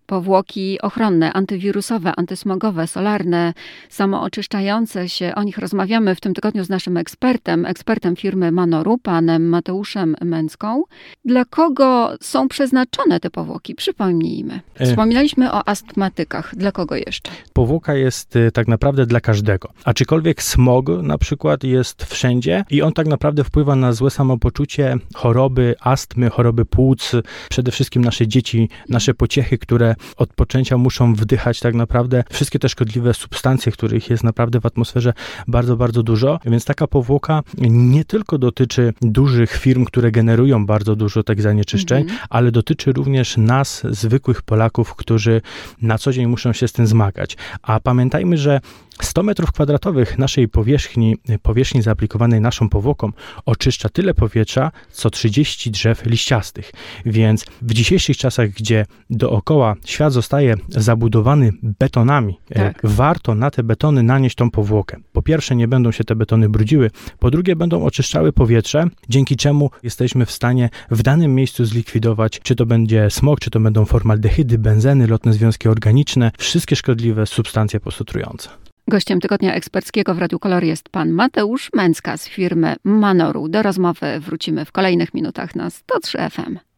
powłoki ochronne, antywirusowe, antysmogowe, solarne, samooczyszczające się. O nich rozmawiamy w tym tygodniu z naszym ekspertem firmy Manoru, panem Mateuszem Mencką. Dla kogo są przeznaczone te powłoki? Przypomnijmy. Wspominaliśmy o astmatykach. Dla kogo jeszcze? Powłoka jest tak naprawdę dla każdego. Aczkolwiek smog na przykład jest wszędzie i on tak naprawdę wpływa na złe samopoczucie, choroby astmy, choroby płuc, przede wszystkim nasze dzieci, nasze pociechy, które od poczęcia muszą wdychać tak naprawdę wszystkie te szkodliwe substancje, których jest naprawdę w atmosferze bardzo, bardzo dużo. Więc taka powłoka nie tylko dotyczy dużych firm, które generują bardzo dużo tych zanieczyszczeń, ale dotyczy również nas, zwykłych Polaków, którzy na co dzień muszą się z tym zmagać. A pamiętajmy, że 100 metrów kwadratowych naszej powierzchni zaaplikowanej naszą powłoką oczyszcza tyle powietrza, co 30 drzew liściastych. Więc w dzisiejszych czasach, gdzie dookoła świat zostaje zabudowany betonami, warto na te betony nanieść tą powłokę. Po pierwsze, nie będą się te betony brudziły, po drugie, będą oczyszczały powietrze, dzięki czemu jesteśmy w stanie w danym miejscu zlikwidować, czy to będzie smog, czy to będą formaldehydy, benzeny, lotne związki organiczne, wszystkie szkodliwe substancje posutrujące. Gościem tygodnia eksperckiego w Radiu Kolor jest pan Mateusz Mencka z firmy Manoru. Do rozmowy wrócimy w kolejnych minutach na 103 FM.